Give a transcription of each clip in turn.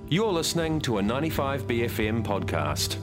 You're listening to a 95BFM podcast.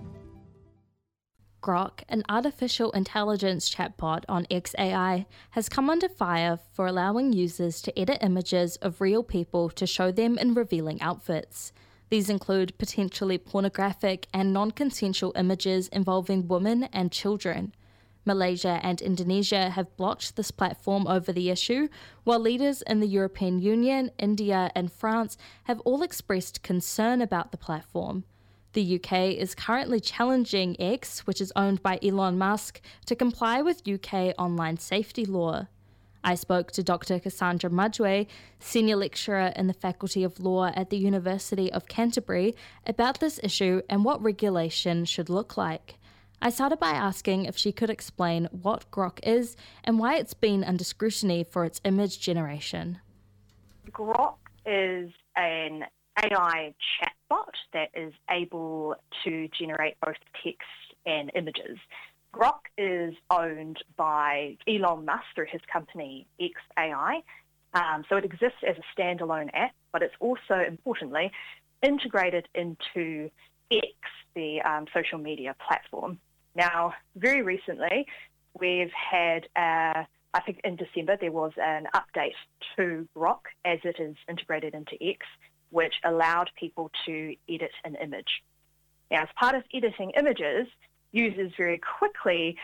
Grok, an artificial intelligence chatbot on XAI, has come under fire for allowing users to edit images of real people to show them in revealing outfits. These include potentially pornographic and non-consensual images involving women and children. Malaysia and Indonesia have blocked this platform over the issue, while leaders in the European Union, India and France have all expressed concern about the platform. The UK is currently challenging X, which is owned by Elon Musk, to comply with UK online safety law. I spoke to Dr. Cassandra Mudgway, Senior Lecturer in the Faculty of Law at the University of Canterbury, about this issue and what regulation should look like. I started by asking if she could explain what Grok is and why it's been under scrutiny for its image generation. Grok is an AI chatbot that is able to generate both text and images. Grok is owned by Elon Musk through his company XAI, so it exists as a standalone app, but it's also, importantly, integrated into X, the social media platform. Now, very recently, we've had, I think in December, there was an update to Grok as it is integrated into X, which allowed people to edit an image. Now, as part of editing images, users very quickly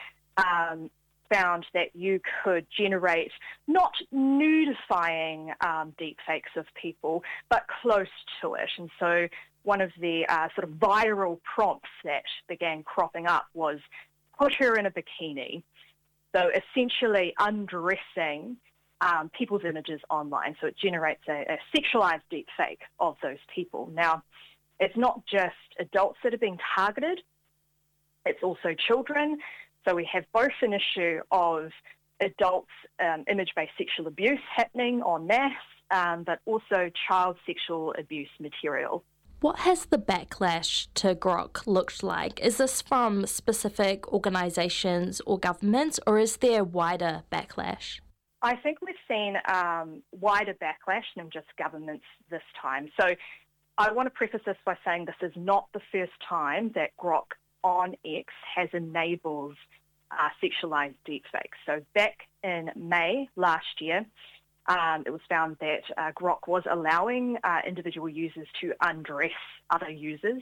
found that you could generate not nudifying deepfakes of people, but close to it. And so one of the sort of viral prompts that began cropping up was put her in a bikini. So essentially undressing people's images online. So it generates a sexualized deepfake of those people. Now, it's not just adults that are being targeted, it's also children. So we have both an issue of adults' image-based sexual abuse happening en masse, but also child sexual abuse material. What has the backlash to Grok looked like? Is this from specific organisations or governments, or is there wider backlash? I think we've seen wider backlash than just governments this time. So I want to preface this by saying this is not the first time that Grok on X has enabled sexualised deepfakes. So back in May last year, it was found that Grok was allowing individual users to undress other users,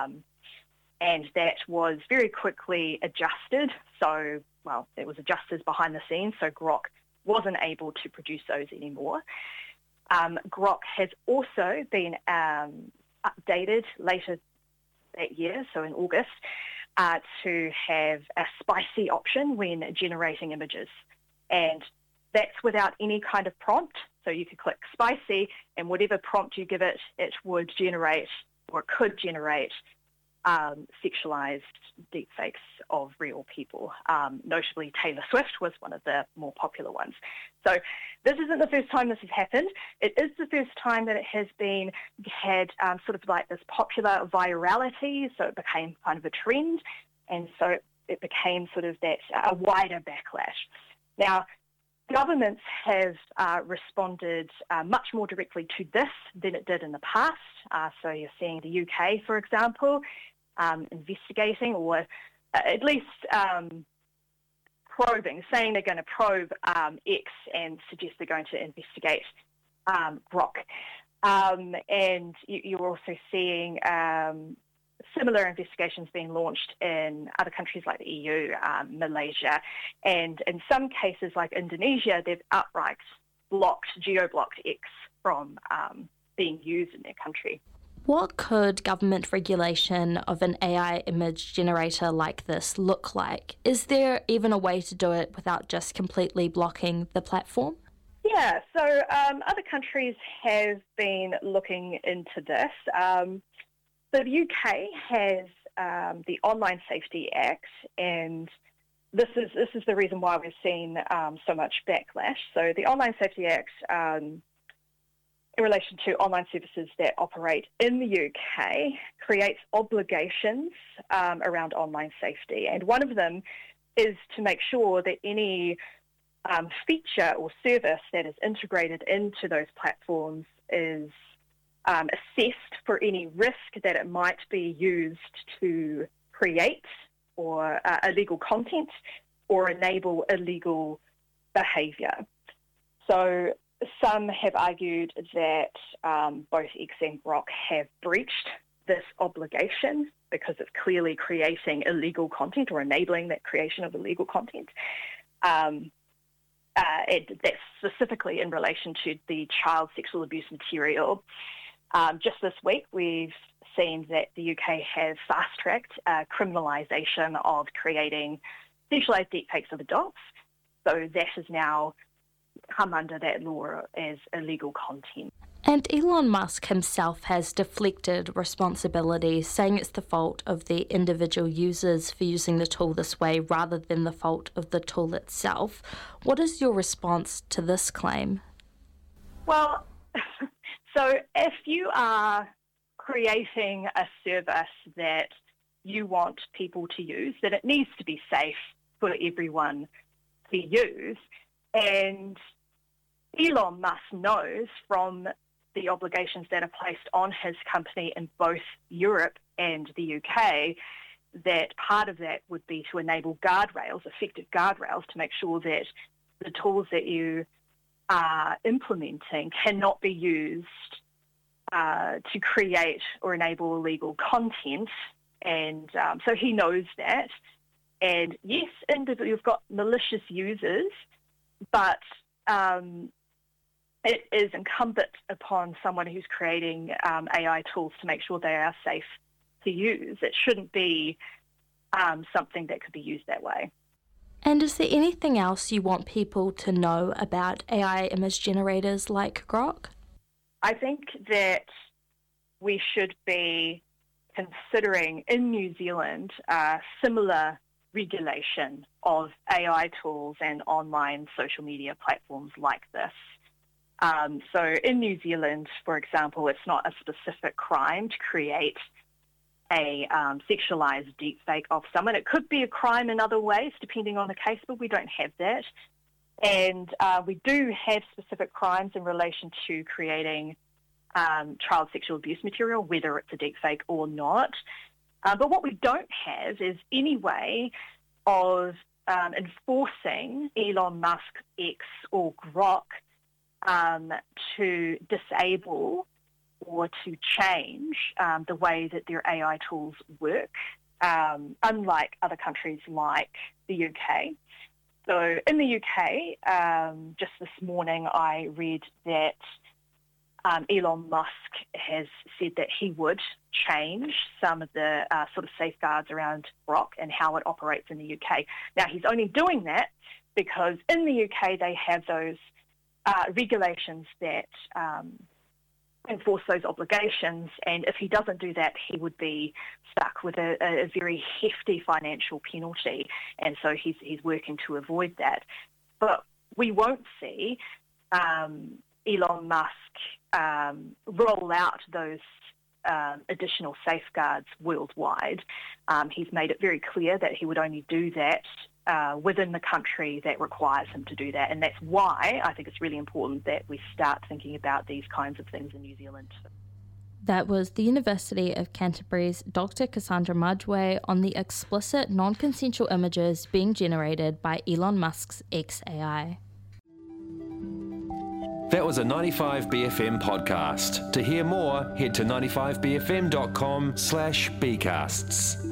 and that was very quickly adjusted. So, well, it was adjusted behind the scenes, so Grok wasn't able to produce those anymore. Grok has also been updated later that year, so in August, to have a spicy option when generating images. And that's without any kind of prompt. So you could click spicy, and whatever prompt you give it, it would generate or could generate sexualized deepfakes of real people. Notably, Taylor Swift was one of the more popular ones. So this isn't the first time this has happened. It is the first time that it has had sort of like this popular virality, so it became kind of a trend, and so it became sort of that a wider backlash. Now, governments have responded much more directly to this than it did in the past. So you're seeing the UK, for example, investigating or at least probing, saying they're going to probe X and suggest they're going to investigate Grok. And you're also seeing similar investigations being launched in other countries like the EU, Malaysia, and in some cases like Indonesia, they've outright geo-blocked X from being used in their country. What could government regulation of an AI image generator like this look like? Is there even a way to do it without just completely blocking the platform? Yeah, so other countries have been looking into this. So the UK has the Online Safety Act, and this is the reason why we've seen so much backlash. So the Online Safety Act, in relation to online services that operate in the UK, creates obligations around online safety, and one of them is to make sure that any feature or service that is integrated into those platforms is assessed for any risk that it might be used to create or illegal content or enable illegal behaviour. So some have argued that both X and Grok have breached this obligation because it's clearly creating illegal content or enabling that creation of illegal content. That's specifically in relation to the child sexual abuse material. Just this week, we've seen that the UK has fast-tracked criminalisation of creating sexualised deepfakes of adults. So that has now come under that law as illegal content. And Elon Musk himself has deflected responsibility, saying it's the fault of the individual users for using the tool this way rather than the fault of the tool itself. What is your response to this claim? Well, so if you are creating a service that you want people to use, then it needs to be safe for everyone to use. And Elon Musk knows from the obligations that are placed on his company in both Europe and the UK that part of that would be to enable guardrails, effective guardrails, to make sure that the tools that you are implementing cannot be used to create or enable illegal content. And so he knows that. And yes, you've got malicious users, but it is incumbent upon someone who's creating AI tools to make sure they are safe to use. It shouldn't be something that could be used that way. And is there anything else you want people to know about AI image generators like Grok? I think that we should be considering in New Zealand similar regulation of AI tools and online social media platforms like this. So in New Zealand, for example, it's not a specific crime to create a sexualised deepfake of someone. It could be a crime in other ways, depending on the case, but we don't have that. And we do have specific crimes in relation to creating child sexual abuse material, whether it's a deepfake or not. But what we don't have is any way of enforcing Elon Musk, X or Grok to disable or to change the way that their AI tools work, unlike other countries like the UK. So in the UK, just this morning I read that Elon Musk has said that he would change some of the sort of safeguards around Grok and how it operates in the UK. Now, he's only doing that because in the UK they have those regulations that enforce those obligations, and if he doesn't do that, he would be stuck with a very hefty financial penalty, and so he's working to avoid that. But we won't see Elon Musk roll out those additional safeguards worldwide. He's made it very clear that he would only do that within the country that requires him to do that. And that's why I think it's really important that we start thinking about these kinds of things in New Zealand. That was the University of Canterbury's Dr. Cassandra Mudgway on the explicit non-consensual images being generated by Elon Musk's XAI. That was a 95BFM podcast. To hear more, head to 95bfm.com/bcasts.